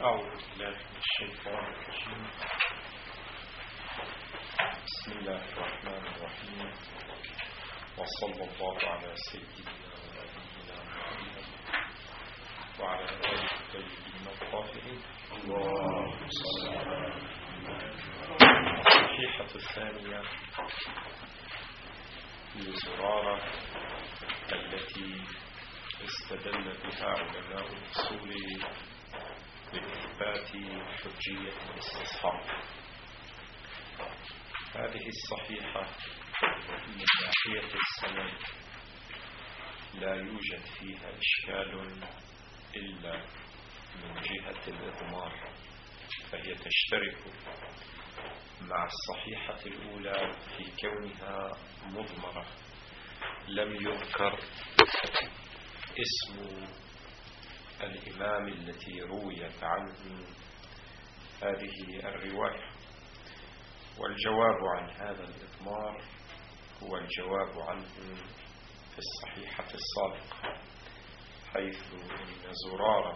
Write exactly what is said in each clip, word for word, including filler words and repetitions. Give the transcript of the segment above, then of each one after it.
أعوذ بالله من الشيطان الرجيم. بسم الله الرحمن الرحيم، وصلى الله على سيدنا ونبينا محمد وعلى آله الطيبين الطاهرين. اللهم صل على محمد. الصحيحة الثانية لزرارة التي استدل بها علماء الأصول لإثبات حجية الاستصحاب. هذه الصحيحة من ناحية السند لا يوجد فيها إشكال إلا من جهة الإضمار، فهي تشترك مع الصحيحة الأولى في كونها مضمرة، لم يذكر اسم الإمام التي رويت عنه هذه الرواية. والجواب عن هذا الإضمار هو الجواب عنه في الصحيحة السابقة، حيث إن زرارة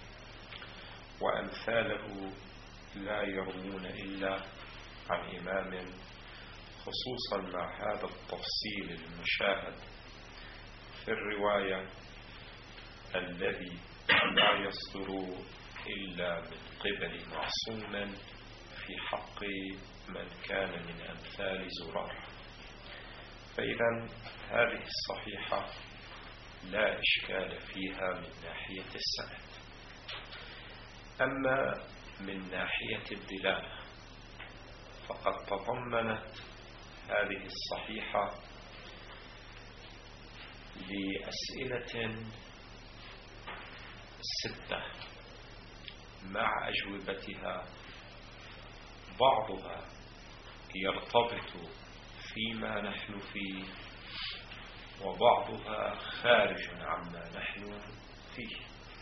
وأمثاله لا يروون إلا عن إمام، خصوصا مع هذا التفصيل المشاهد في الرواية الذي لا يصدر إلا من قبل معصوم في حق من كان من أمثال زرارة. فإذا هذه الصحيحة لا إشكال فيها من ناحية السند. أما من ناحية الدلالة فقد تضمنت هذه الصحيحة لأسئلة ستة مع أجوبتها، بعضها يرتبط فيما نحن فيه وبعضها خارج عما نحن فيه،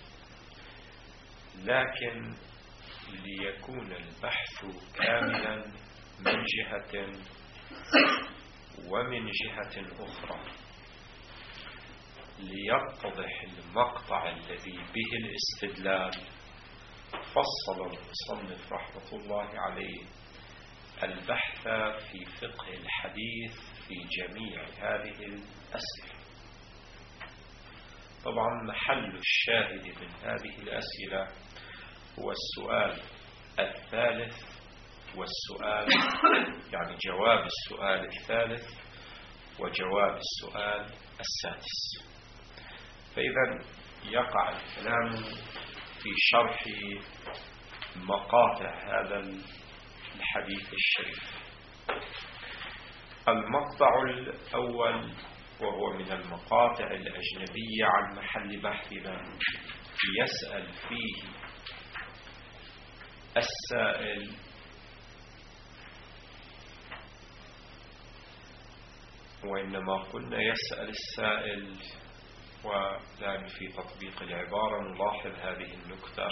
لكن ليكون البحث كاملا من جهة ومن جهة أخرى، ليتضح المقطع الذي به الاستدلال، فصل المصنف رحمة الله عليه البحث في فقه الحديث في جميع هذه الأسئلة. طبعا محل الشاهد من هذه الأسئلة هو السؤال الثالث والسؤال يعني جواب السؤال الثالث وجواب السؤال السادس. فإذا يقع الكلام في شرح مقاطع هذا الحديث الشريف. المقطع الأول وهو من المقاطع الأجنبية عن محل بحثنا، يسأل فيه السائل وإنما قلنا يسأل السائل ولكن في تطبيق العبارة نلاحظ هذه النكتة،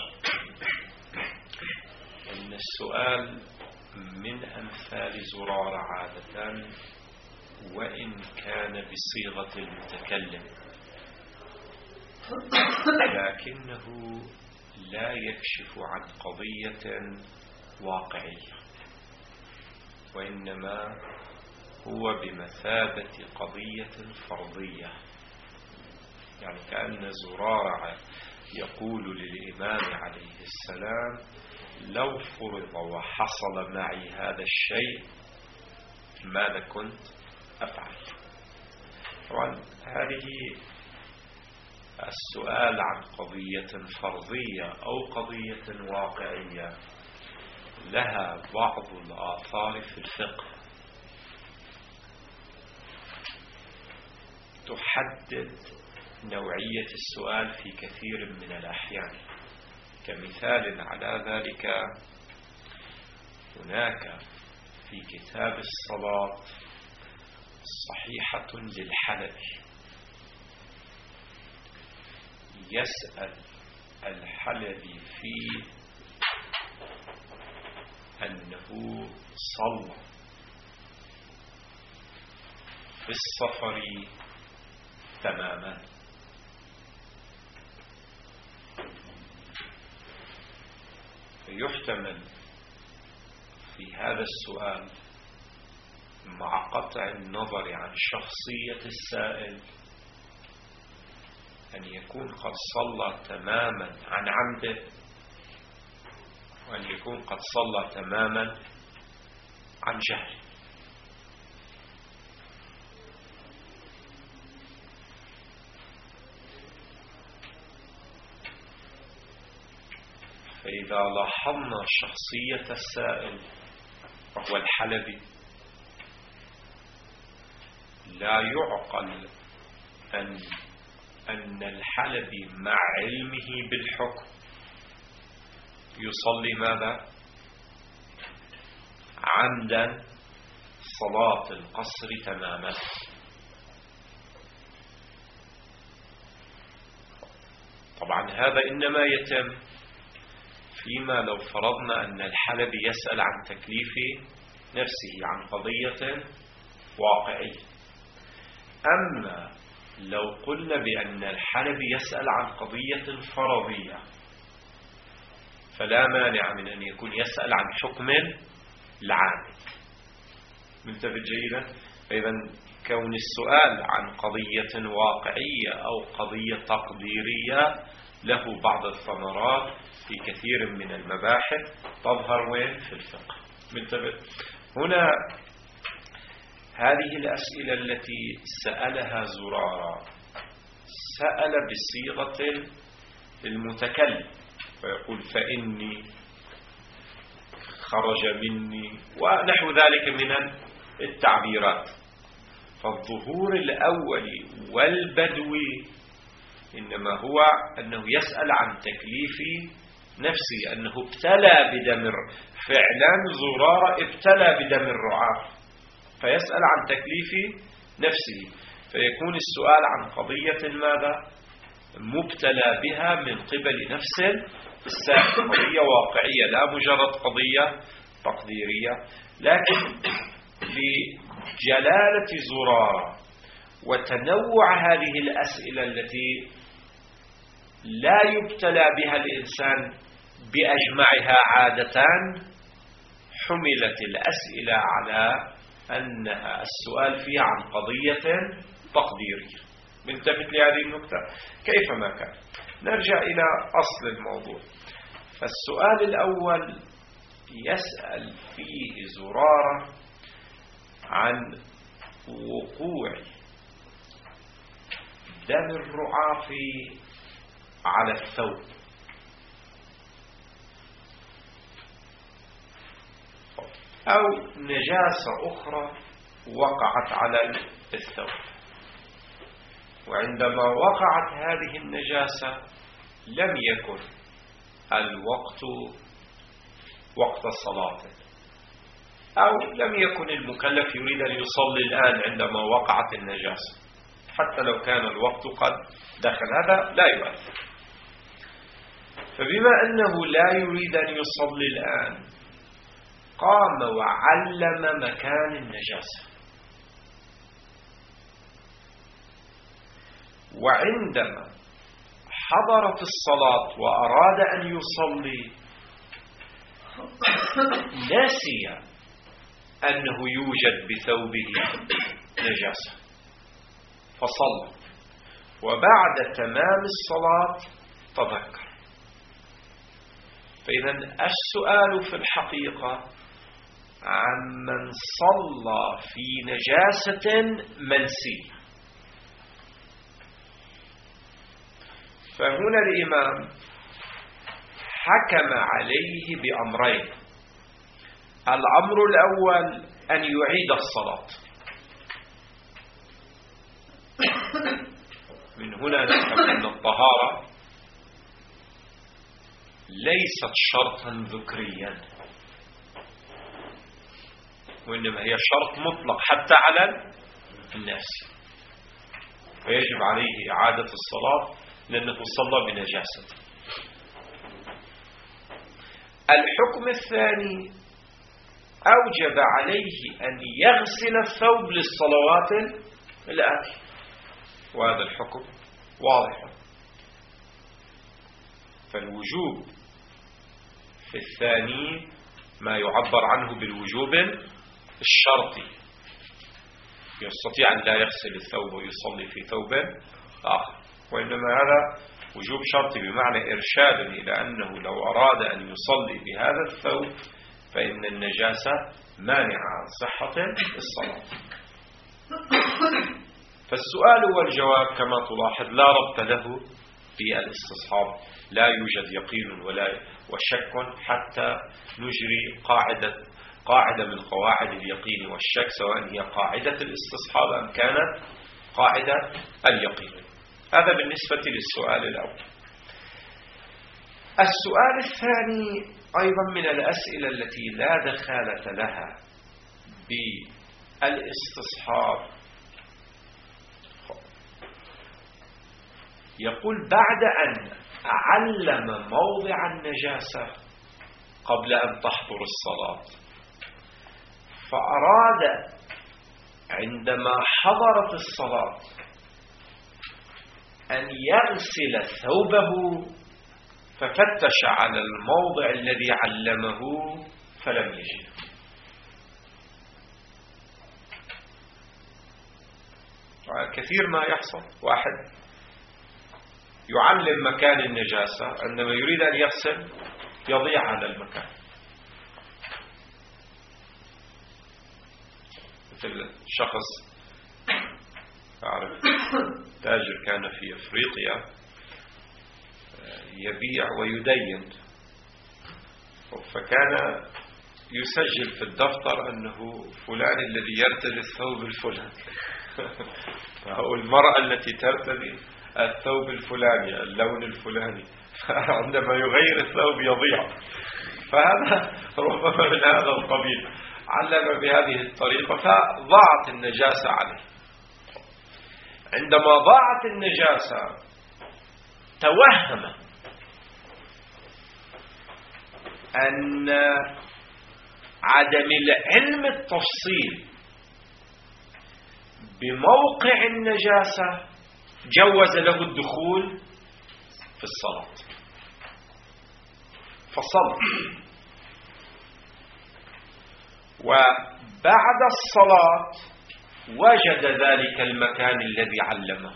أن السؤال من أمثال زرارة عادة وإن كان بصيغة المتكلم، لكنه لا يكشف عن قضية واقعية، وإنما هو بمثابة قضية فرضية. يعني كأن زرارة يقول للإمام عليه السلام: لو فرض وحصل معي هذا الشيء ماذا كنت أفعل؟ طبعا هذه السؤال عن قضية فرضية أو قضية واقعية لها بعض الآثار في الفقه تحدد نوعية السؤال في كثير من الأحيان. كمثال على ذلك هناك في كتاب الصلاة صحيحة للحلبي، يسأل الحلبي في أنه صلى في السفر تماما، يحتمل في هذا السؤال مع قطع النظر عن شخصية السائل أن يكون قد صلى تماما عن عمده، وأن يكون قد صلى تماما عن جهل. فإذا لاحظنا شخصية السائل وهو الحلبي، لا يعقل أن أن الحلبي مع علمه بالحكم يصلي ماذا؟ عمدا صلاة القصر تماما. طبعا هذا إنما يتم فيما لو فرضنا أن الحلبي يسأل عن تكليف نفسه عن قضية واقعية. أما لو قلنا بأن الحلبي يسأل عن قضية فرضية فلا مانع من أن يكون يسأل عن حكم العامل. منتبه جيدا؟ فإذا كون السؤال عن قضية واقعية أو قضية تقديرية له بعض الثمرات في كثير من المباحث تظهر وين؟ في الفقه. منتبه؟ هنا هذه الأسئلة التي سألها زرارة سأل بصيغة المتكلم، فيقول فإني خرج مني ونحو ذلك من التعبيرات. فالظهور الأول والبدوي إنما هو أنه يسأل عن تكليف نفسه، أنه ابتلى بدم فعلا زرارة ابتلى بدم الرعاة، فيسأل عن تكليف نفسه، فيكون السؤال عن قضية ماذا؟ مبتلى بها من قبل نفس السائل، قضية واقعية لا مجرد قضية تقديرية. لكن لجلالة زرارة وتنوع هذه الأسئلة التي لا يبتلى بها الإنسان بأجمعها عادة، حملت الأسئلة على أنها السؤال فيها عن قضية تقديرية. منتبه لهذه النقطة؟ كيفما كان نرجع إلى أصل الموضوع. فالسؤال الأول يسأل فيه زرارة عن وقوع دم الرعاف على الثوب، أو نجاسة أخرى وقعت على الثوب. وعندما وقعت هذه النجاسة لم يكن الوقت وقت الصلاة، أو لم يكن المكلف يريد أن يصلي الآن عندما وقعت النجاسة، حتى لو كان الوقت قد دخل، هذا لا يؤثر. فبما أنه لا يريد أن يصلي الآن قام وعلم مكان النجاسة، وعندما حضرت الصلاة وأراد أن يصلي نسي أنه يوجد بثوبه نجاسة فصلى، وبعد تمام الصلاة تذكر. فإذا السؤال في الحقيقة عمن صلى في نجاسة منسية. فهنا الإمام حكم عليه بأمرين. الأمر الأول أن يعيد الصلاة. من هنا نفهم أن الطهارة ليست شرطا ذكريا، وإنما هي شرط مطلق حتى على الناس، فيجب عليه إعادة الصلاة لأنه صلى بنجاسة. الحكم الثاني أوجب عليه أن يغسل الثوب للصلوات الآتية، وهذا الحكم واضح. فالوجوب الثاني ما يعبر عنه بالوجوب الشرطي، يستطيع أن لا يغسل الثوب ويصلي في ثوب آخر، وإنما هذا وجوب شرطي بمعنى إرشاد إلى أنه لو أراد أن يصلي بهذا الثوب فإن النجاسة مانعة عن صحة الصلاة. فالسؤال والجواب كما تلاحظ لا ربط له بالاستصحاب، لا يوجد يقين ولا وشك حتى نجري قاعدة قاعدة من قواعد اليقين والشك، سواء هي قاعدة الاستصحاب أم كانت قاعدة اليقين. هذا بالنسبة للسؤال الأول. السؤال الثاني أيضا من الأسئلة التي لا دخالة لها بالاستصحاب، يقول بعد أن علم موضع النجاسة قبل أن تحضر الصلاة، فأراد عندما حضرت الصلاة أن يغسل ثوبه ففتش على الموضع الذي علمه فلم يجد. كثير ما يحصل واحد يعلم مكان النجاسة، عندما يريد أن يغسل يضيع على المكان. مثل شخص أعرف تاجر كان في أفريقيا يبيع ويدين، فكان يسجل في الدفتر أنه فلان الذي يرتدي الثوب الفلاني أو المرأة التي ترتدي الثوب الفلاني اللون الفلاني، عندما يغير الثوب يضيع. فهذا ربما من هذا القبيل، علم بهذه الطريقة فضاعت النجاسة عليه. عندما ضاعت النجاسة توهم أن عدم العلم التفصيل بموقع النجاسة جوز له الدخول في الصلاة فصلى، وبعد الصلاة وجد ذلك المكان الذي علمه.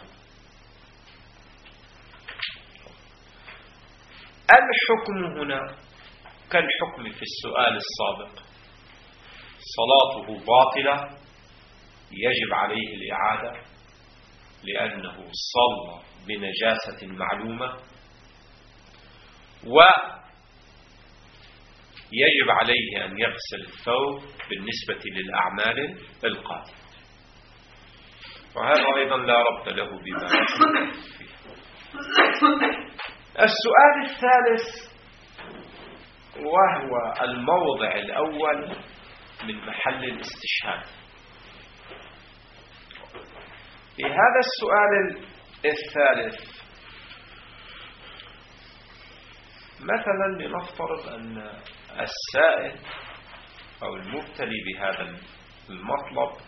الحكم هنا كالحكم في السؤال السابق، صلاته باطلة يجب عليه الإعادة لأنه صلى بنجاسة معلومة، ويجب عليه أن يغسل الثوب بالنسبة للأعمال القادمة. وهذا أيضا لا ربط له بما فيه. السؤال الثالث وهو الموضع الأول من محل الاستشهاد. في هذا السؤال الثالث مثلا لنفترض أن السائل أو المبتلي بهذا المطلب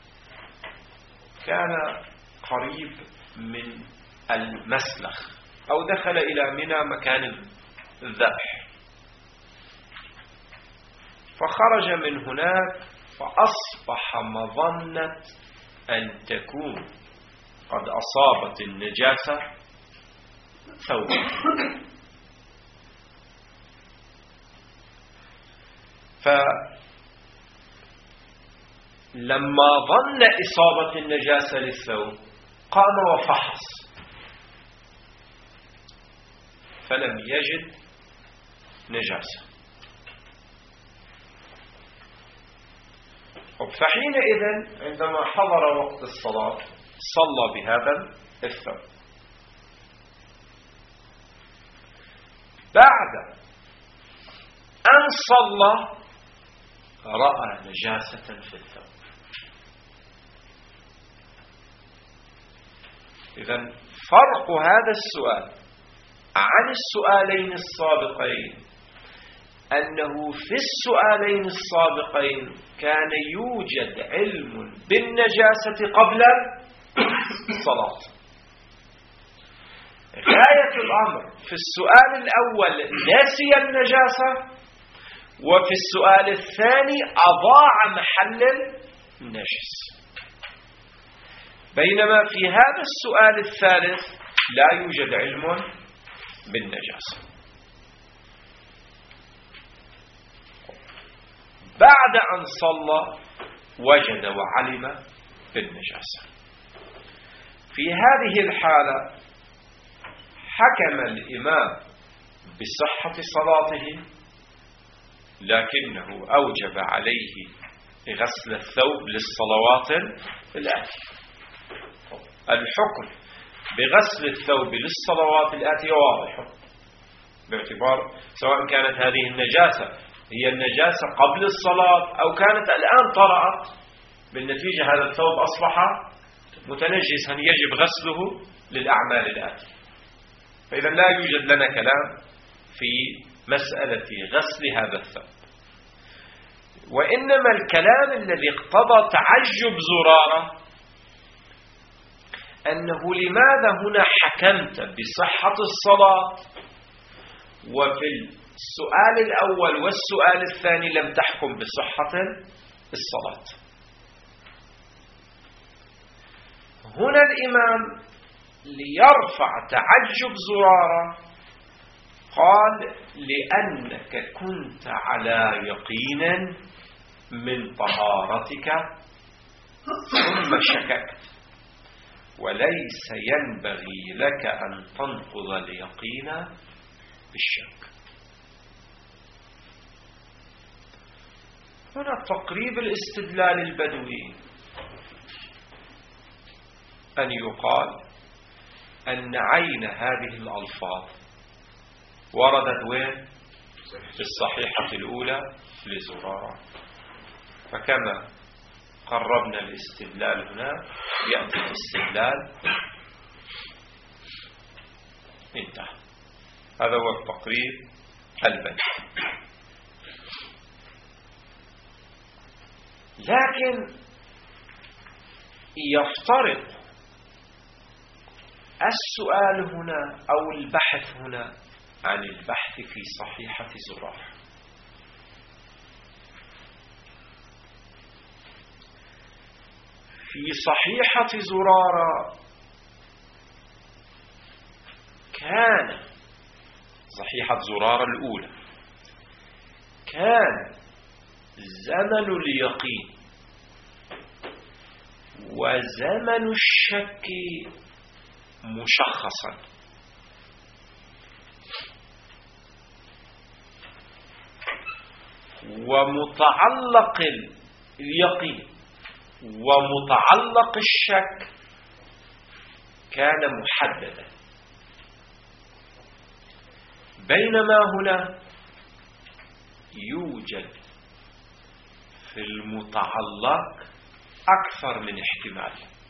كان قريب من المسلخ أو دخل إلى منى مكان الذبح، فخرج من هناك فأصبح مظنة أن تكون قد أصابت النجاسة ثوبه، فلما ظن إصابة النجاسة للثوب قام وفحص فلم يجد نجاسة، فحينئذ عندما حضر وقت الصلاة صلى بهذا الثوب. بعد أن صلى رأى نجاسة في الثوب. إذن فرق هذا السؤال عن السؤالين السابقين أنه في السؤالين السابقين كان يوجد علم بالنجاسة قبل الصلاة. غاية الأمر في السؤال الأول نسي النجاسة، وفي السؤال الثاني أضاع محل النجس، بينما في هذا السؤال الثالث لا يوجد علم بالنجاسة. بعد أن صلى وجد وعلم بالنجاسة، في هذه الحالة حكم الإمام بصحة صلاته، لكنه أوجب عليه غسل الثوب للصلوات الآتية. الحكم بغسل الثوب للصلوات الآتية واضح، باعتبار سواء كانت هذه النجاسة هي النجاسة قبل الصلاة أو كانت الآن طرأت، بالنتيجة هذا الثوب أصبح متنجسا يجب غسله للأعمال الآتية. فإذا لا يوجد لنا كلام في مسألة غسل هذا الثوب، وإنما الكلام الذي اقتضى تعجب زرارة أنه لماذا هنا حكمت بصحة الصلاة وفي السؤال الأول والسؤال الثاني لم تحكم بصحة الصلاة. هنا الإمام ليرفع تعجب زرارة قال لأنك كنت على يقين من طهارتك ثم شككت، وليس ينبغي لك أن تنقض اليقين بالشك. هنا تقريب الاستدلال البدوي أن يقال أن عين هذه الألفاظ وردت وين؟ في الصحيحة الأولى لزرارة، فكما قربنا الاستدلال هنا يأتي الاستدلال انتهى. هذا هو التقريب البديهي. لكن يفترض السؤال هنا أو البحث هنا عن البحث في صحيحة زرارة. في صحيحة زرارة كان صحيحة زرارة الأولى كان زمن اليقين وزمن الشك مشخصا، ومتعلق اليقين ومتعلق الشك كان محددا، بينما هنا يوجد في المتعلق أكثر من احتمال.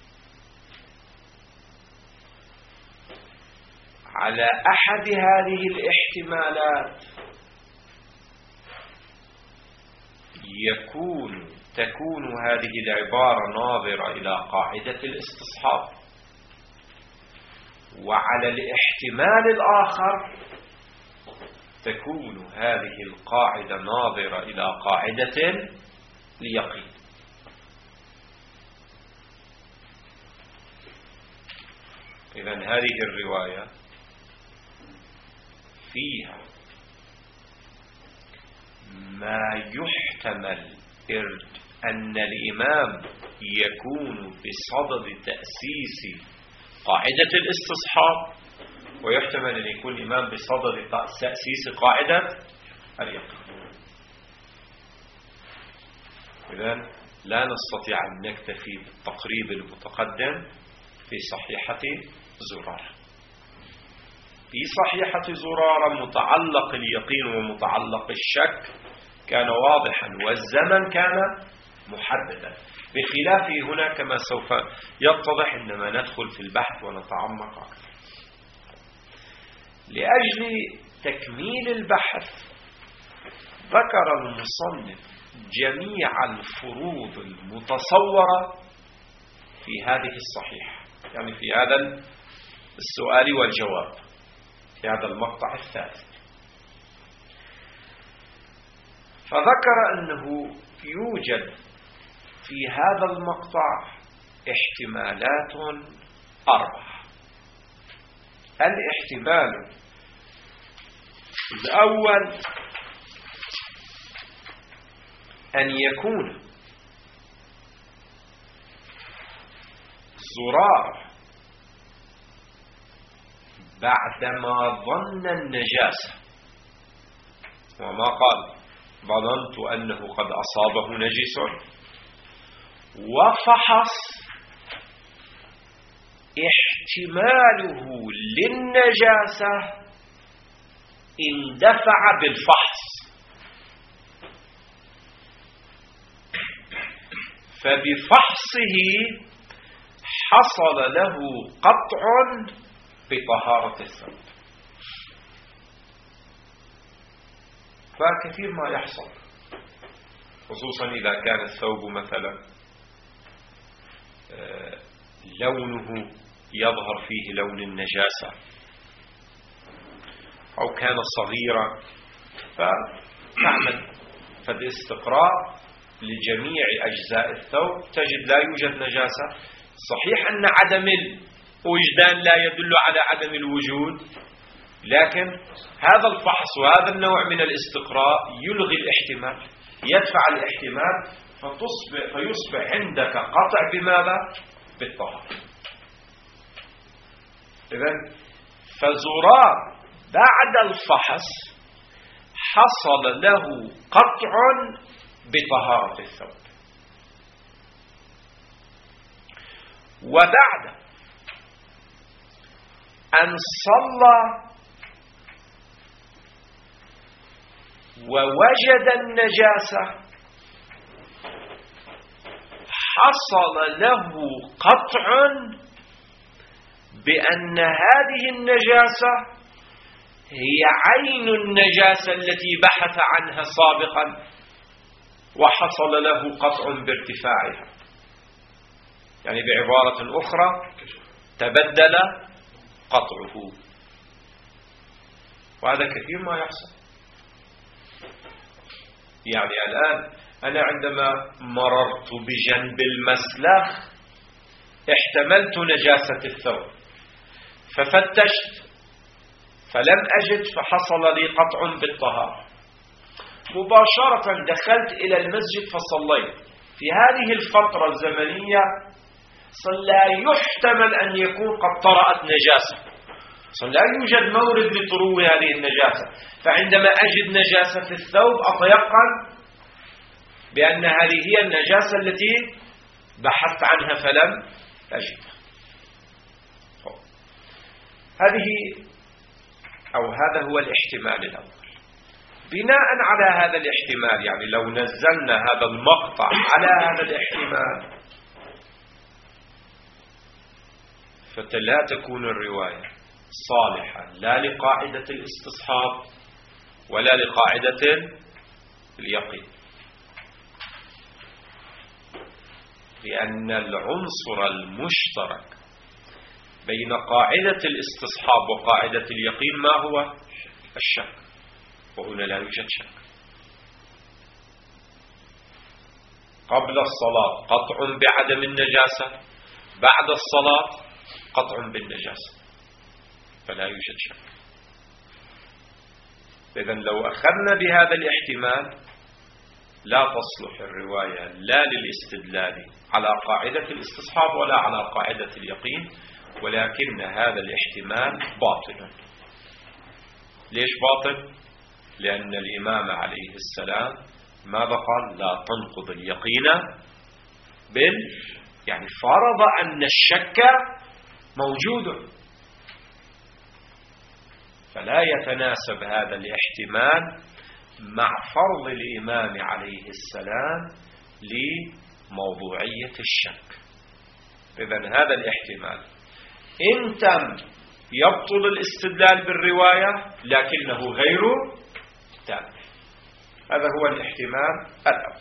على أحد هذه الاحتمالات يكون تكون هذه العبارة ناظرة إلى قاعدة الاستصحاب، وعلى الاحتمال الآخر تكون هذه القاعدة ناظرة إلى قاعدة اليقين. إذن هذه الرواية فيها ما يحتمل أن الإمام يكون بصدد تأسيس قاعدة الاستصحاب، ويحتمل أن يكون الإمام بصدد تأسيس قاعدة اليقين. إذن لا نستطيع أن نكتفي بالتقريب المتقدم في صحيحة زرارة. في صحيحة زرارة متعلق اليقين ومتعلق الشك كان واضحا والزمن كان محددا، بخلافه هنا كما سوف يتضح عندما ندخل في البحث ونتعمق أكثر. لأجل تكميل البحث ذكر المصنف جميع الفروض المتصورة في هذه الصحيحة، يعني في هذا السؤال والجواب في هذا المقطع الثالث. فذكر أنه يوجد في هذا المقطع احتمالات أربعة. الاحتمال الأول أن يكون زرار بعدما ظن النجاسة، وما قال ظننت أنه قد أصابه نجس، وفحص احتماله للنجاسة اندفع بالفحص، فبفحصه حصل له قطع بطهارة الثوب. فكثير ما يحصل، خصوصا إذا كان الثوب مثلا لونه يظهر فيه لون النجاسة أو كان صغيرا، فنعمل فد استقراء لجميع أجزاء الثوب تجد لا يوجد نجاسة. صحيح أن عدم الوجدان لا يدل على عدم الوجود، لكن هذا الفحص وهذا النوع من الاستقراء يلغي الاحتمال، يدفع الاحتمال، فتصبح فيصبح عندك قطع بماذا؟ بالطهارة. إذن فزرار بعد الفحص حصل له قطع بطهارة الثوب، وبعد أن صلى ووجد النجاسة حصل له قطع بأن هذه النجاسة هي عين النجاسة التي بحث عنها سابقا، وحصل له قطع بارتفاعها. يعني بعبارة أخرى تبدل قطعه، وهذا كثير ما يحصل. يعني الآن أنا عندما مررت بجنب المسلخ احتملت نجاسة الثوب، ففتشت فلم أجد، فحصل لي قطع بالطهارة. مباشرة دخلت إلى المسجد فصليت. في هذه الفترة الزمنية لا يحتمل أن يكون قد طرأت نجاسة، لا يوجد مورد لطرو هذه النجاسة، فعندما أجد نجاسة في الثوب أتيقن بأن هذه هي النجاسة التي بحثت عنها فلم أجدها. هذه أو هذا هو الاحتمال الأول. بناء على هذا الاحتمال، يعني لو نزلنا هذا المقطع على هذا الاحتمال، فلا تكون الرواية صالحة لا لقاعدة الاستصحاب ولا لقاعدة اليقين، لأن العنصر المشترك بين قاعدة الاستصحاب وقاعدة اليقين ما هو؟ الشك، وهنا لا يوجد شك. قبل الصلاة قطع بعدم النجاسة، بعد الصلاة قطع بالنجاسة، فلا يوجد شك. إذن لو أخذنا بهذا الاحتمال لا تصلح الرواية لا للاستدلال على قاعدة الاستصحاب ولا على قاعدة اليقين، ولكن هذا الاحتمال باطل. ليش باطل؟ لأن الإمام عليه السلام ماذا قال؟ لا تنقض اليقين بال يعني فرض أن الشك موجود، فلا يتناسب هذا الاحتمال مع فرض الإمام عليه السلام لموضوعية الشك. إذن هذا الاحتمال إن تم يبطل الاستدلال بالرواية لكنه غير تام. هذا هو الاحتمال الأول.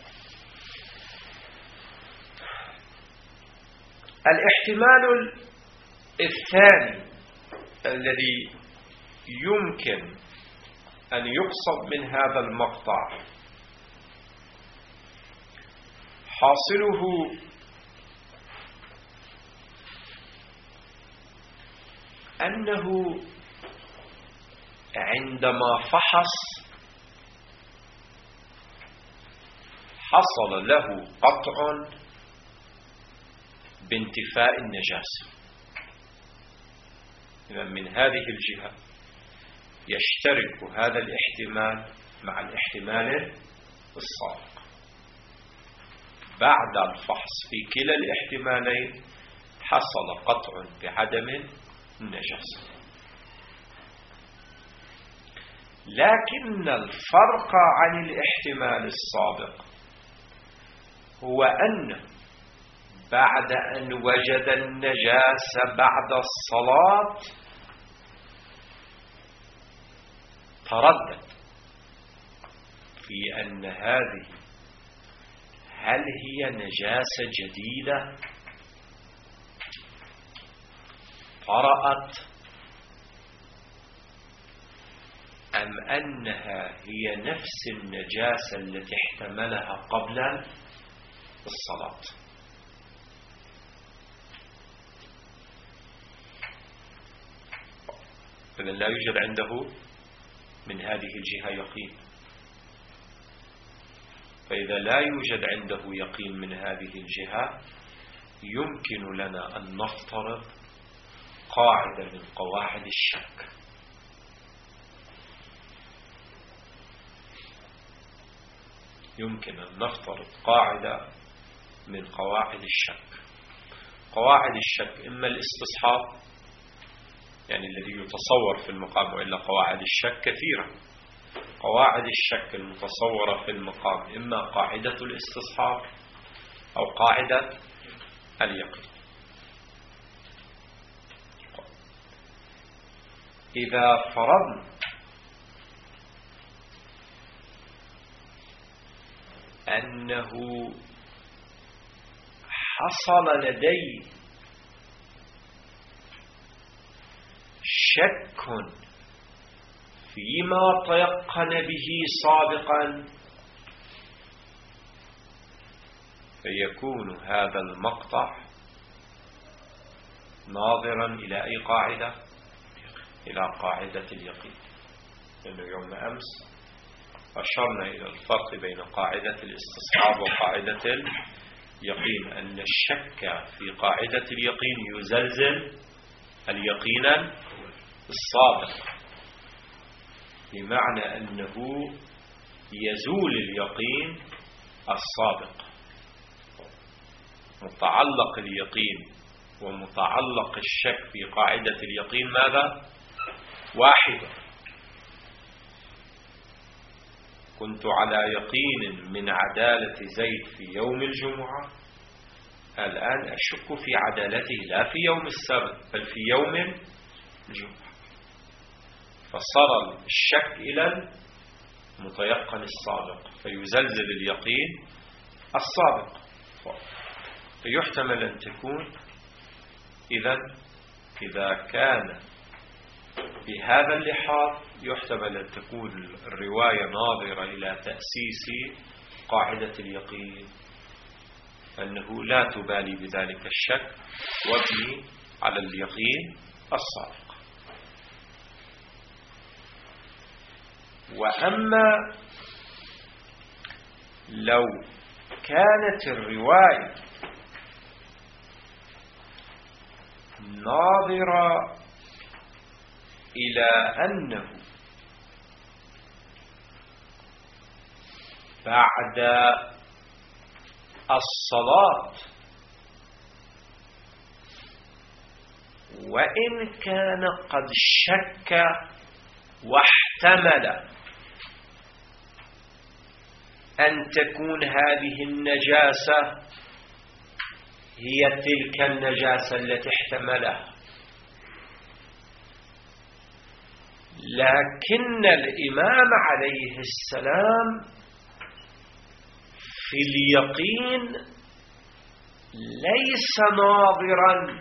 الاحتمال الثاني الذي يمكن أن يقصد من هذا المقطع حاصله أنه عندما فحص حصل له قطع بانتفاء النجاسة. إذا من هذه الجهة يشترك هذا الاحتمال مع الاحتمال السابق. بعد الفحص في كلا الاحتمالين حصل قطع بعدم النجاسة، لكن الفرق عن الاحتمال السابق هو أن بعد أن وجد النجاسة بعد الصلاة تردد في أن هذه هل هي نجاسة جديدة طرأت أم أنها هي نفس النجاسة التي احتملها قبل الصلاة. فإذا لا يوجد عنده من هذه الجهة يقين. فإذا لا يوجد عنده يقين من هذه الجهة يمكن لنا أن نفترض قاعدة من قواعد الشك. يمكن أن نفترض قاعدة من قواعد الشك. قواعد الشك إما الاستصحاب، يعني الذي يتصور في المقام، وإلا قواعد الشك كثيرة. قواعد الشك المتصورة في المقام إما قاعدة الاستصحاب أو قاعدة اليقين. إذا فرضنا أنه حصل لدي شك فيما تيقن به سابقا، فيكون هذا المقطع ناظرا إلى أي قاعدة؟ إلى قاعدة اليقين. لأنه يوم أمس أشرنا إلى الفرق بين قاعدة الاستصحاب وقاعدة اليقين، أن الشك في قاعدة اليقين يزلزل اليقين السابق، بمعنى أنه يزول اليقين السابق. متعلق اليقين ومتعلق الشك في قاعدة اليقين ماذا؟ واحد. كنت على يقين من عدالة زيد في يوم الجمعة، الآن أشك في عدالته لا في يوم السبت بل في يوم الجمعة، فصار الشك إلى المتيقن السابق فيزلزل اليقين السابق. فيحتمل أن تكون إذا إذا كان بهذا اللحاظ يحتمل أن تكون الرواية ناظرة إلى تأسيس قاعدة اليقين، أنه لا تبالي بذلك الشك وابني على اليقين السابق. وأما لو كانت الرواية ناظرة إلى أنه بعد الصلاة وإن كان قد شك واحتمل أن تكون هذه النجاسة هي تلك النجاسة التي احتملها، لكن الإمام عليه السلام في اليقين ليس ناظرا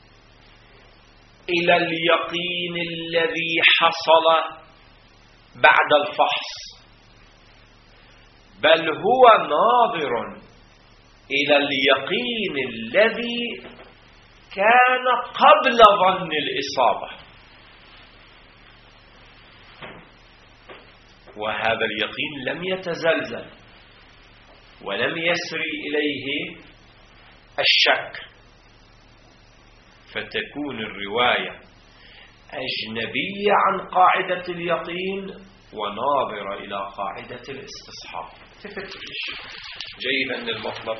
إلى اليقين الذي حصل بعد الفحص، بل هو ناظر إلى اليقين الذي كان قبل ظن الإصابة، وهذا اليقين لم يتزلزل ولم يسري إليه الشك، فتكون الرواية أجنبية عن قاعدة اليقين وناظرة إلى قاعدة الاستصحاب. تفتش جيدا للمطلب.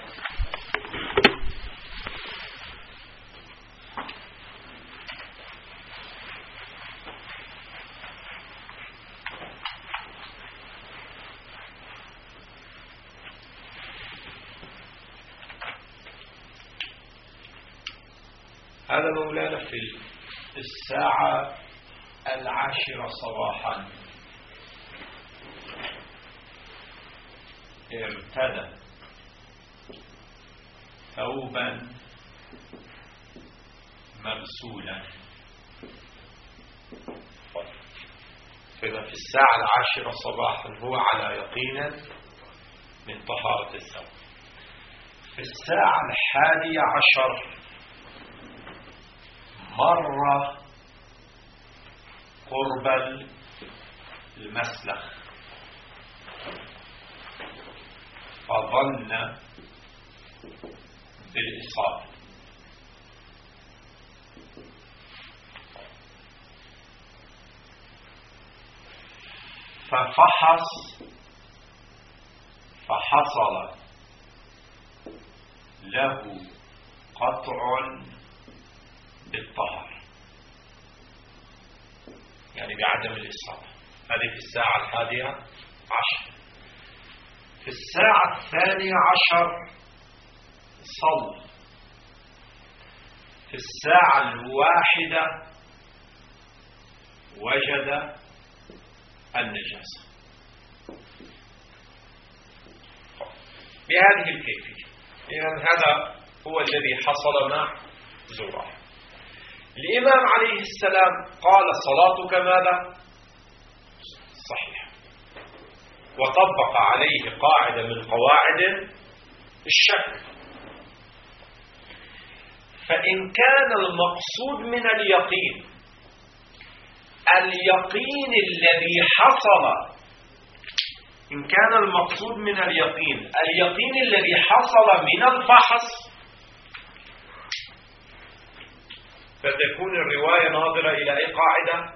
هذا مولانا في الساعة العاشرة صباحا ارتدى ثوبا مغسولا. فإذا في الساعة العاشرة صباحا هو على يقين من طهارة الثوب. في الساعة الحادية عشر مر قرب المسلخ فظن بالإصابة، ففحص فحصل له قطع بالطهر، يعني بعدم الإصابة. هذه في الساعة الحادية عشر. في الساعة الثانية عشر صلى. في الساعة الواحدة وجد النجاسة بهذه الكيفية. إذن هذا هو الذي حصل مع زرار. الإمام عليه السلام قال صلاتك ماذا؟ صحيح، وطبق عليه قاعدة من قواعد الشك. فإن كان المقصود من اليقين اليقين الذي حصل إن كان المقصود من اليقين اليقين الذي حصل من الفحص، فتكون الرواية ناظرة إلى أي قاعدة؟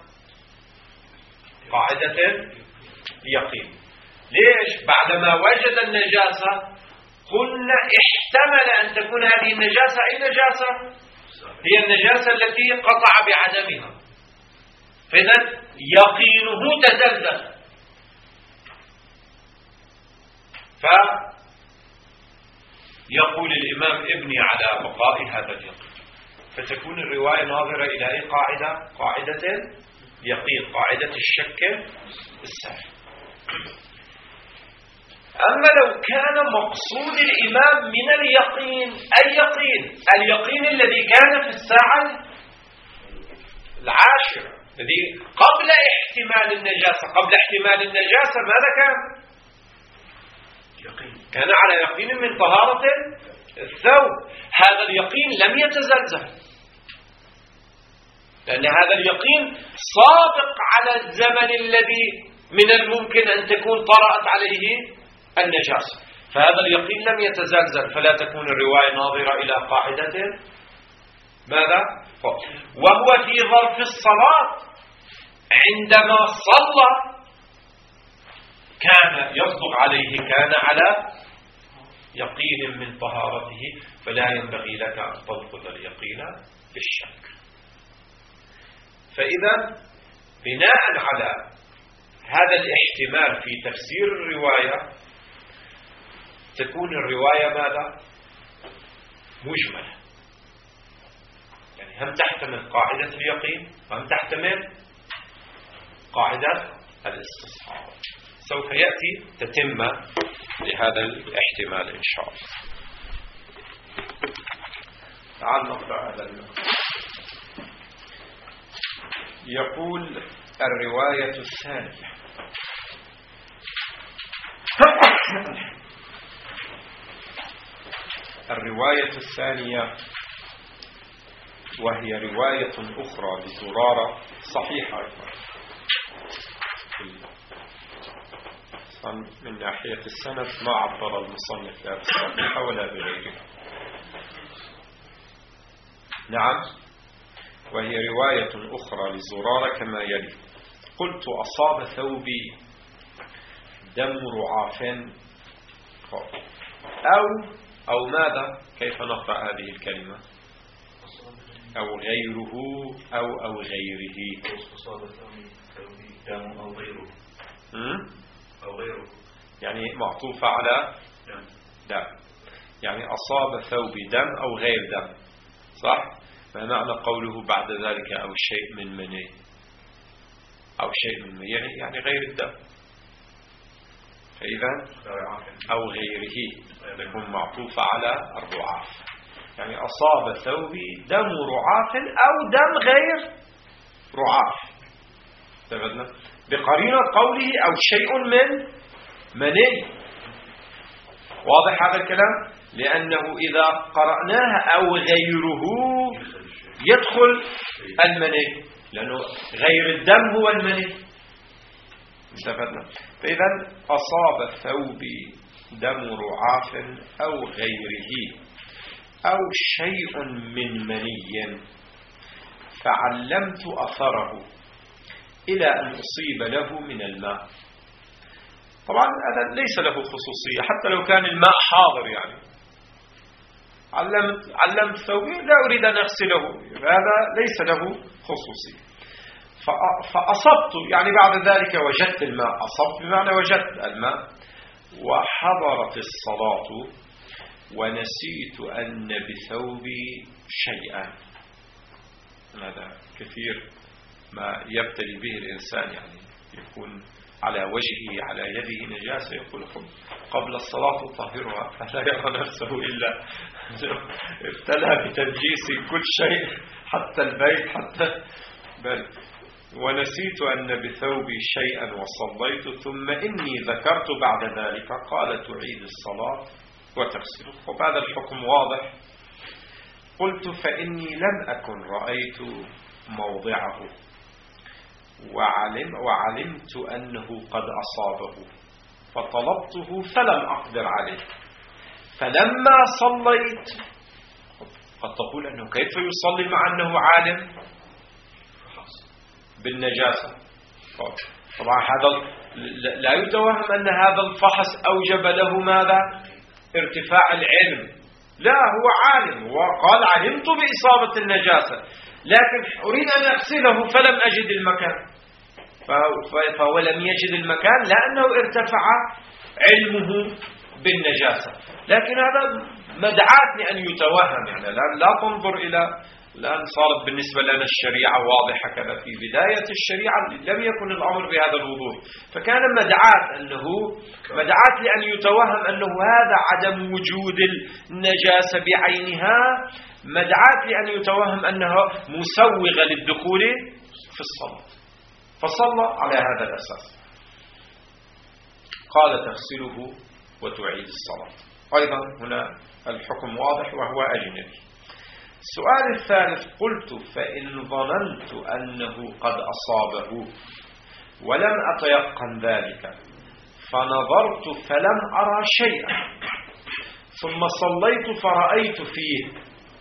قاعدة اليقين. ليش؟ بعدما وجد النجاسة قلنا احتمل أن تكون هذه النجاسة أي نجاسة؟ هي النجاسة التي قطع بعدمها، فإذا يقينه تزلزل. فيقول الإمام ابني على بقاء هذا اليقين، فتكون الرواية ناظرة إلى أي قاعدة؟ قاعدة يقين، قاعدة الشك السهل. أما لو كان مقصود الإمام من اليقين اليقين اليقين الذي كان في الساعة العاشرة الذي قبل احتمال النجاسة، قبل احتمال النجاسة ماذا كان؟ يقين، كان على يقين من طهارة الثوب. هذا اليقين لم يتزلزل، لأن هذا اليقين صادق على الزمن الذي من الممكن أن تكون طرأت عليه النجاسة، فهذا اليقين لم يتزلزل، فلا تكون الرواية ناظرة إلى قاعدة ماذا؟ وهو في ظرف الصلاة عندما صلى كان يصدق عليه، كان على يقين من طهارته، فلا ينبغي لك أن تنقض اليقين بالشك. فإذا بناء على هذا الاحتمال في تفسير الرواية تكون الرواية ماذا؟ مجملة، يعني هم تحتمل قاعدة اليقين وهم تحتمل قاعدة الاستصحاب. سوف يأتي تتمة لهذا الاحتمال إن شاء الله. تعال نقرأ هذا النقطة. يقول الرواية الثانية الرواية الثانية وهي رواية أخرى لزرارة صحيحة من ناحية السند ما عبر المصنف لا بالصحيحة ولا بغيرها. نعم، وهي رواية أخرى لزرارة كما يلي: قلت أصاب ثوبي دم رعاف أو أو ماذا؟ كيف نقرأ هذه الكلمة؟ أو غيره أو أو غيره. أصاب ثوبي دم أو غيره أو غيره يعني معطوفة على دم، يعني أصاب ثوبي دم أو غير دم، صح؟ ما معنى قوله بعد ذلك أو شيء من مني؟ أو شيء من مني يعني, يعني غير الدم، فإذا أو غيره يكون معطوفة على الرعاف، يعني أصاب ثوبي دم رعاف أو دم غير رعاف، تفضلنا بقرينة قوله أو شيء من مني. واضح هذا الكلام؟ لأنه إذا قرأناها أو غيره يدخل المني، لأنه غير الدم هو المني، استفدنا. فإذا أصاب ثوبي دم رعاف أو غيره أو شيء من مني فعلمت أثره إلى أن أصيب له من الماء. طبعا هذا ليس له خصوصية، حتى لو كان الماء حاضر، يعني علمت, علمت ثوبي لا أريد أن أغسله، هذا ليس له خصوصية. فأصبت يعني بعد ذلك وجدت الماء، أصبت بمعنى وجدت الماء، وحضرت الصلاة ونسيت أن بثوبي شيئا. هذا كثير ما يبتلي به الإنسان، يعني يكون على وجهه على يده نجاسة، يقول قبل الصلاة طهرها، فلا يرى نفسه إلا ابتلى بتنجيس كل شيء حتى البيت حتى بل ونسيت أن بثوبي شيئا وصليت، ثم إني ذكرت بعد ذلك، قال تعيد الصلاة وتغسله. وبعد الحكم واضح. قلت فإني لم أكن رأيت موضعه وعلم وعلمت أنه قد أصابه فطلبته فلم أقدر عليه، فلما صليت. قد تقول أنه كيف يصلي مع أنه عالم بالنجاسة؟ طبعا هذا لا يتوهم أن هذا الفحص أوجب له ماذا؟ ارتفاع العلم. لا، هو عالم وقال علمت بإصابة النجاسة، لكن أريد أن أغسله فلم أجد المكان، فولم يجد المكان لأنه ارتفع علمه بالنجاسة. لكن هذا مدعاة لأن يتوهم، يعني لا تنظر إلى الآن صارت بالنسبة لنا الشريعة واضحة كذا، في بداية الشريعة لم يكن الأمر بهذا الوضوح، فكان مدعاة أنه مدعاة لأن يتوهم أنه هذا عدم وجود النجاسة بعينها، مدعاة لأن يتوهم أنه مسوغ للدخول في الصلاة، فصلى على هذا الأساس. قال تغسله وتعيد الصلاة. أيضا هنا الحكم واضح وهو أجنبي. السؤال الثالث: قلت فإن ظننت أنه قد أصابه ولم أتيقن ذلك فنظرت فلم أرى شيئا ثم صليت فرأيت فيه،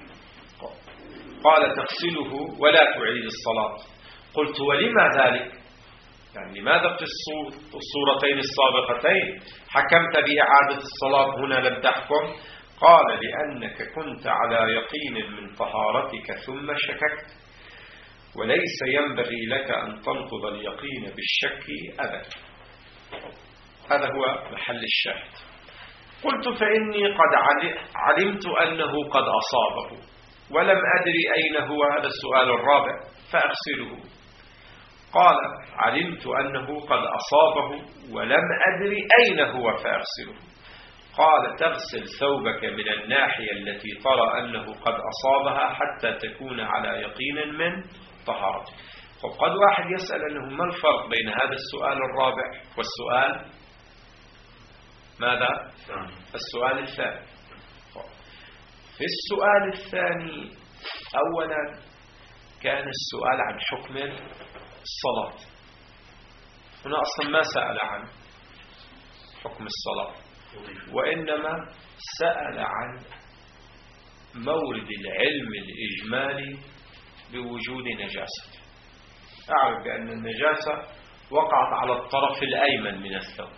قال تغسله ولا تعيد الصلاة. قلت ولما ذلك؟ يعني لماذا في الصورتين السابقتين حكمت بإعادة الصلاة هنا لم تحكم؟ قال لأنك كنت على يقين من طهارتك ثم شككت، وليس ينبغي لك أن تنقض اليقين بالشك أبدا. هذا هو محل الشاهد. قلت فإني قد علمت أنه قد أصابه ولم أدري أين هو، هذا السؤال الرابع، فأغسله. قال علمت أنه قد أصابه ولم أدري أين هو فأغسله. قال تغسل ثوبك من الناحية التي ترى أنه قد أصابها حتى تكون على يقين من طهارته. وقد واحد يسأل أنه ما الفرق بين هذا السؤال الرابع والسؤال ماذا؟ السؤال الثاني. في السؤال الثاني أولا كان السؤال عن حكم الصلاة، هنا أصلا ما سأل عن حكم الصلاة، وإنما سأل عن مورد العلم الإجمالي بوجود نجاسة. أعرف بأن النجاسة وقعت على الطرف الأيمن من الثوب،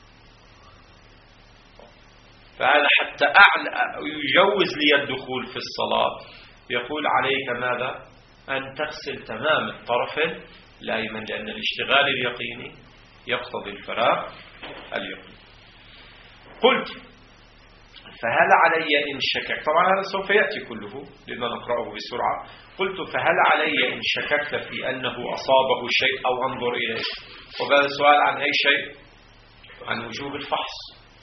فهذا حتى أعلى يجوز لي الدخول في الصلاة يقول عليك ماذا؟ أن تغسل تمام الطرف الأيمن، لأن الاشتغال اليقيني يقتضي الفراغ اليقيني. قلت فهل علي إن شككت، طبعا هذا سوف يأتي كله لذا نقرأه بسرعة. قلت فهل علي إن شككت في أنه أصابه شيء أو أنظر إليه، وهذا السؤال عن أي شيء؟ عن وجوب الفحص،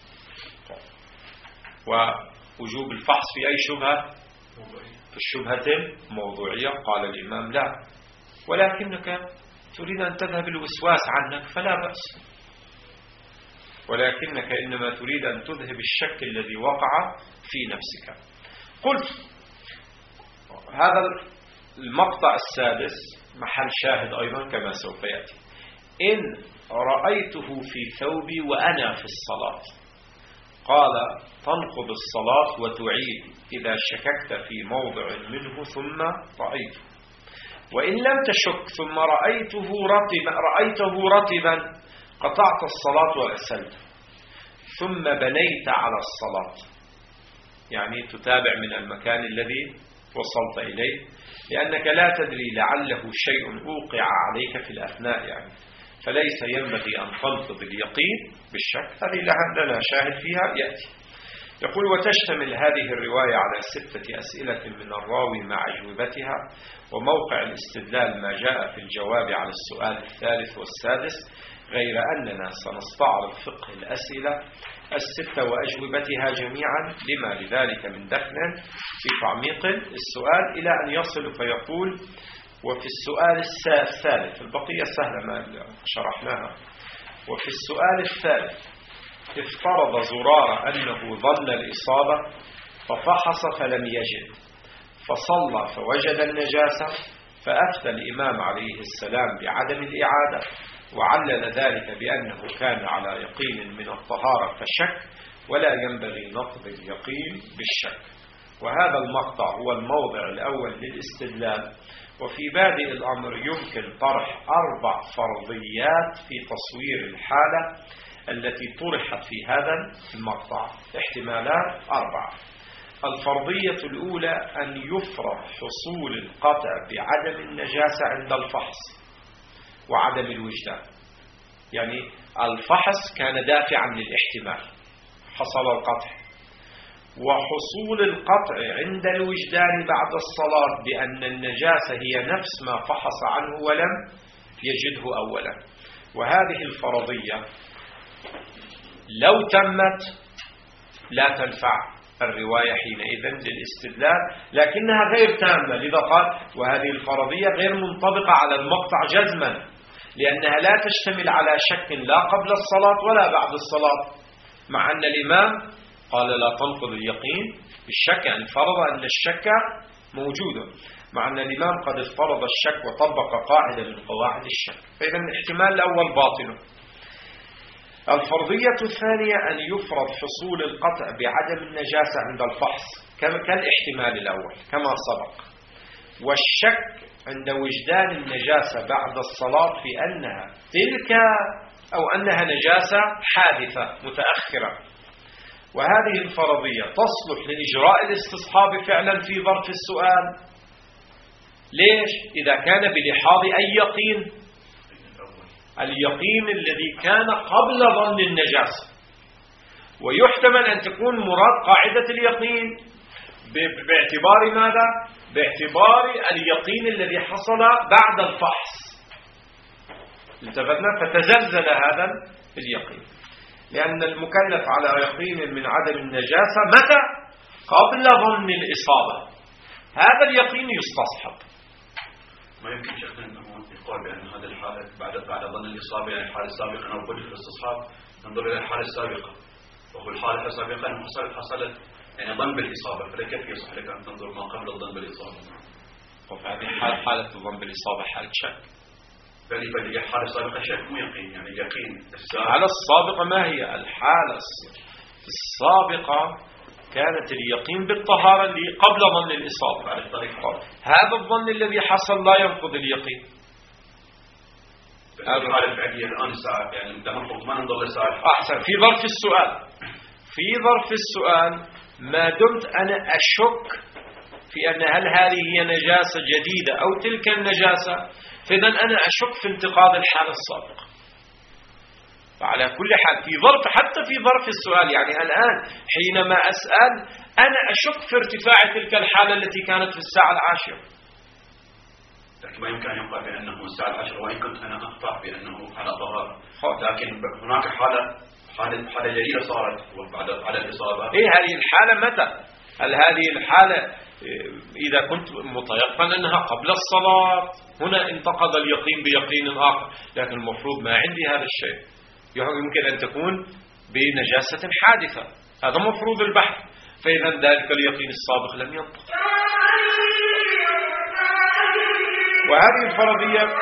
ووجوب الفحص في أي شبهة؟ في الشبهة الموضوعية. قال الإمام لا، ولكنك تريد أن تذهب الوسواس عنك فلا بأس، ولكنك إنما تريد أن تذهب الشك الذي وقع في نفسك. قلت هذا المقطع السادس محل شاهد أيضا كما سوف يأتي. إن رأيته في ثوبي وأنا في الصلاة، قال تنقض الصلاة وتعيد إذا شككت في موضع منه ثم رأيته، وإن لم تشك ثم رأيته رطبا رأيته رطبا قطعت الصلاة وغسلت ثم بنيت على الصلاة، يعني تتابع من المكان الذي وصلت إليه، لأنك لا تدري لعله شيء أوقع عليك في الأثناء يعني، فليس ينبغي أن تنقض اليقين بالشك. هذه لنا شاهد فيها يأتي. يقول وتشتمل هذه الرواية على ستة أسئلة من الراوي مع أجوبتها، وموقع الاستدلال ما جاء في الجواب على السؤال الثالث والسادس، غير أننا سنستعرض فقه الأسئلة الستة وأجوبتها جميعا لما لذلك من دخل في تعميق السؤال إلى أن يصل فيقول وفي السؤال الثالث، البقية سهلة ما شرحناها. وفي السؤال الثالث افترض زرارة أنه ظن الإصابة ففحص فلم يجد، فصلى فوجد النجاسة، فأفتى الإمام عليه السلام بعدم الإعادة، وعلل ذلك بأنه كان على يقين من الطهارة فشك، ولا ينبغي نقض اليقين بالشك. وهذا المقطع هو الموضع الأول للاستدلال. وفي بادئ الأمر يمكن طرح أربع فرضيات في تصوير الحالة التي طرحت في هذا المقطع، احتمالات أربعة. الفرضية الأولى أن يفرض حصول القطع بعدم النجاسة عند الفحص وعدم الوجدان، يعني الفحص كان دافعا للاحتمال، حصل القطع، وحصول القطع عند الوجدان بعد الصلاة بأن النجاسة هي نفس ما فحص عنه ولم يجده أولا. وهذه الفرضية لو تمت لا تنفع الرواية حينئذ للاستدلال، لكنها غير تامة، لذا قال وهذه الفرضية غير منطبقة على المقطع جزما، لأنها لا تشتمل على شك لا قبل الصلاة ولا بعد الصلاة، مع أن الإمام قال لا تنقض اليقين بالشك، يعني فرض أن الشك موجود، مع أن الإمام قد افترض الشك وطبق قاعدة من قواعد الشك. فإذا الاحتمال الأول باطل. الفرضية الثانية أن يفرض حصول القطع بعدم النجاسة عند الفحص كالاحتمال الأول كما سبق، والشك عند وجدان النجاسة بعد الصلاة في أنها تلك أو أنها نجاسة حادثة متأخرة. وهذه الفرضية تصلح لإجراء الاستصحاب فعلا في ظرف السؤال. ليش؟ إذا كان بلحاظ أي يقين، اليقين الذي كان قبل ظن النجاسة، ويحتمل أن تكون مراد قاعدة اليقين باعتبار ماذا؟ باعتبار اليقين الذي حصل بعد الفحص. التفتنا فتزلزل هذا اليقين، لأن المكلف على يقين من عدم النجاسة متى؟ قبل ظن الإصابة، هذا اليقين يستصحب. ما يمكن شيخنا أنه يقول بأن هذه الحالة بعد بعد ظن الإصابة، يعني الحالة السابقة أو قدر الاستصحاب ننظر إلى الحالة السابقة، وهو الحالة السابقة أنه حصلت يعني ظن بالإصابة، فكيف يصح لك أن تنظر ما قبل الظن بالإصابة؟ وفي هذه الحالة حالة الظن بالإصابة حالة شك. فلي حالة سابقة شك مو يقين، يعني يقين الحالة السابقة ما هي؟ الحالة السابقة كانت اليقين بالطهارة اللي قبل ظن الإصابة. على الطريقة هذا الظن الذي حصل لا ينقض اليقين. هذا الحالة الفعلية الآن الساعة، يعني أنت مفروض ما ننظر للساعة. أحسن. في ظرف السؤال في ظرف السؤال ما دمت أنا أشك في أن هل هذه هي نجاسة جديدة أو تلك النجاسة، فإذا أنا أشك في انتقاض الحالة السابقة. فعلى كل حال في ظرف، حتى في ظرف السؤال، يعني الآن حينما أسأل أنا أشك في ارتفاع تلك الحالة التي كانت في الساعة العاشرة. لكن ما يمكن أن يقال بأنه الساعة العاشرة، وإن كنت أنا أخطأ بأنه حالة طهارة، لكن هناك حالة حالة حالة جديدة صارت بعد بعد الإصابة. إيه هذه الحالة متى؟ هل هذه الحالة إذا كنت متيقن أنها قبل الصلاة، هنا انتقض اليقين بيقين آخر، لكن المفروض ما عندي هذا الشيء، يمكن أن تكون بنجاسة حادثة، هذا مفروض البحث، فإذا ذلك اليقين السابق لم ينطق. وهذه الفرضية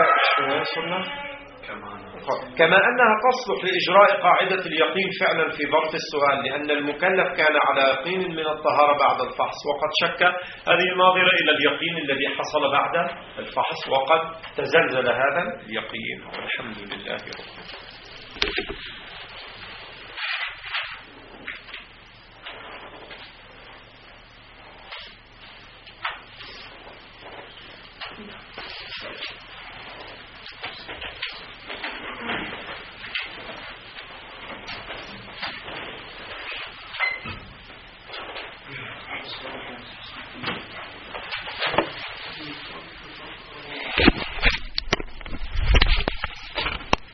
كما أنها تصلح لإجراء قاعدة اليقين فعلا في ظرف السؤال، لأن المكلف كان على يقين من الطهارة بعد الفحص وقد شك، هذه ناظرة إلى اليقين الذي حصل بعد الفحص وقد تزلزل هذا اليقين. والحمد لله رب العالمين.